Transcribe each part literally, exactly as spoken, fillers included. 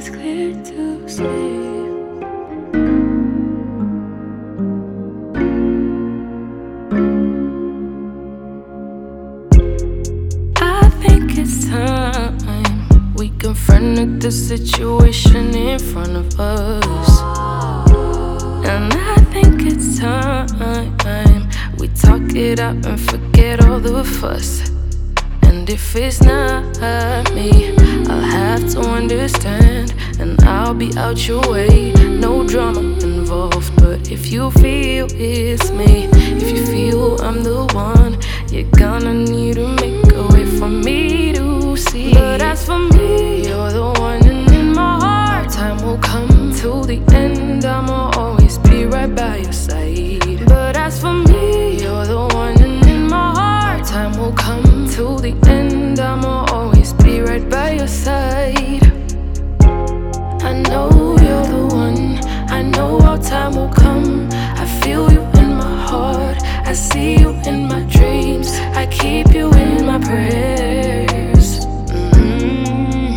it's clear to see. I think it's time we confronted the situation in front of us. And I think it's time we talk it out and forget all the fuss. And if it's not me, I'll have to understand, and I'll be out your way. No drama involved, but if you feel it's me, if you feel I'm the one, you're gonna need to make a way for me to see. But as for me, you're the one, and in my heart, time will come till the end. I'ma always be right by your side. But as for me, you're the one, and in my heart, time will come till the end. I'ma always be right by your side. I know you're the one, I know our time will come. I feel you in my heart, I see you in my dreams, I keep you in my prayers. Mm-hmm.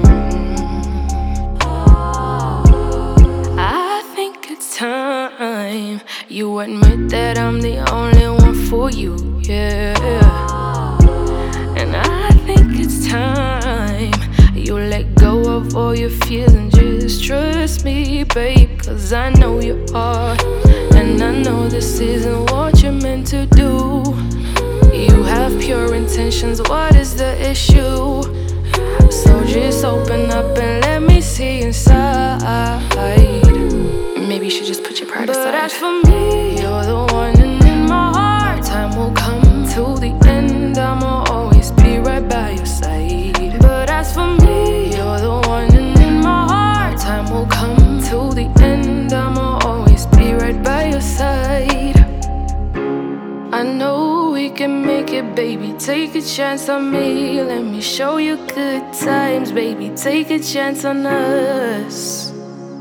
I think it's time you admit that I'm the only one for you, yeah. And I think it's time you let go of all your fears and just trust me, babe. Cause I know you are, and I know this isn't what you're meant to do. You have pure intentions, what is the issue? So just open up and let me see inside. Maybe you should just put your pride aside. But as for me, you're the one, and in my heart, time will come till the end. I'ma always be right by your side. But as for me, you're the one, and in my heart, time will come till the end. I'ma always be right by your side. I know we can make it, baby. Take a chance on me. Let me show you good times, baby. Take a chance on us.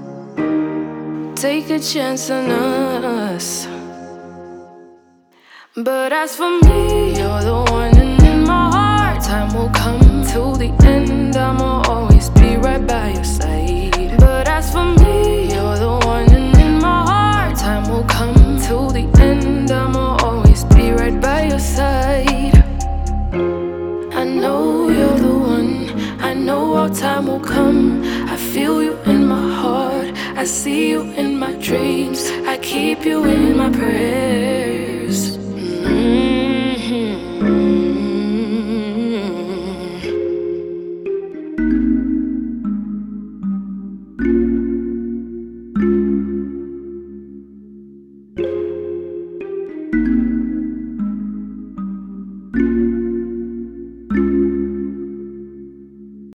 Take a chance on us. But as for me, you're the one, and in my heart, time will come till the end. I'ma always be right by your side. But as for me, you're the one, and in my heart, time will come till the end. I'ma always be right by your side. I know you're the one, I know our time will come. I feel you in my heart, I see you in my dreams, I keep you in my prayers.